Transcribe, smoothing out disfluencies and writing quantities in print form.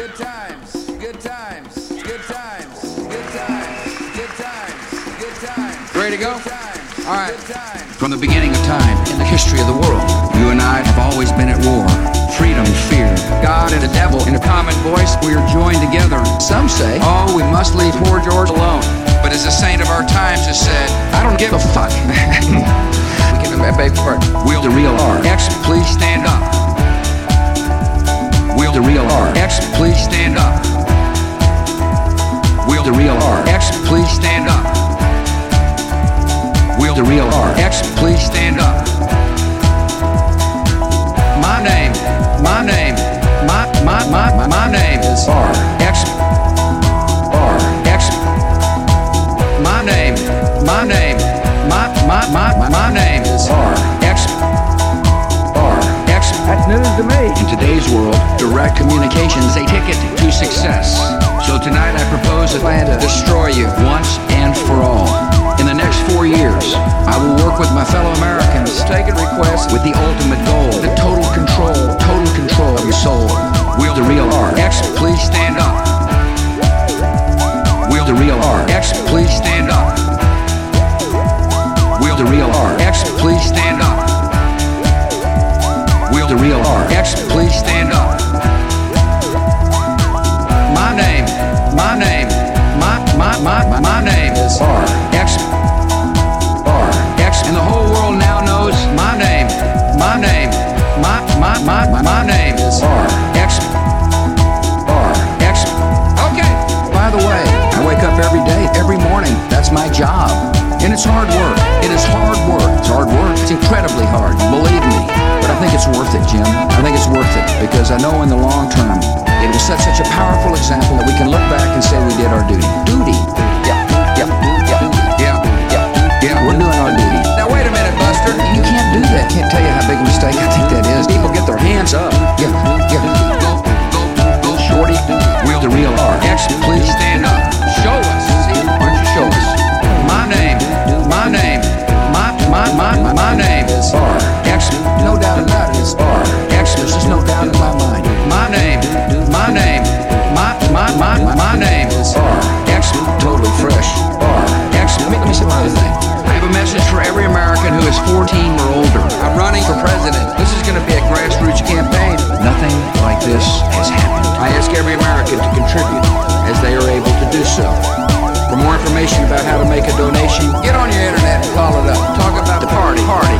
Good times, good times, good times, good times, good times, good times. Ready to go? All right. From the beginning of time, in the history of the world, you and I have always been at war. Freedom, fear, God and the devil in a common voice, we are joined together. Some say, oh, we must leave poor George alone. But as a saint of our times has said, I don't give a fuck. We can beg for it. Wield the real R. X, please stand up. Wield the real R. X, please stand up. Wield the real R. X, please stand up. Wield the real R. X, please stand up. My name is R. X. R. X. My name is R. X. R. X. That's news to me. In today's world, direct communication is a ticket to success. So tonight I propose a plan to destroy you once and for all. In the next 4 years, I will work with my fellow Americans, taking requests with the ultimate goal, the total control of your soul. Wield the real R. X, please stand up. Wield the real R. X, please stand up. Wield the real R. X, please stand up. Wield the real R. X, please stand up. My name is R. X. R. X. And the whole world now knows my name is R. X. R. X. Okay. By the way, I wake up every day, every morning. That's my job. And it's hard work. It is hard work. It's hard work. It's incredibly hard. Believe me. But I think it's worth it, Jim. I think it's worth it because I know in the long term it will set such a powerful example that we can look back and say we did our duty. Duty. Yeah. We're doing our duty. Now wait a minute, Buster. You can't do that. Can't tell you how big a mistake I think that is. People get their hands up. Yeah. Go, shorty. Wield the real R. X, please stand up. Show us. See? Why don't you show us? My name is R. X. No doubt about it. It's R. X. There's just no doubt in my mind. My name is R. X. Totally fresh. R. X. Let me say another thing. I have a message for every American who is 14 or older. I'm running for president. This is going to be a grassroots campaign. Nothing like this has happened. I ask every American to contribute as they are able to do so. For more information about how to make a donation, get on your internet and call it up. Talk about the party.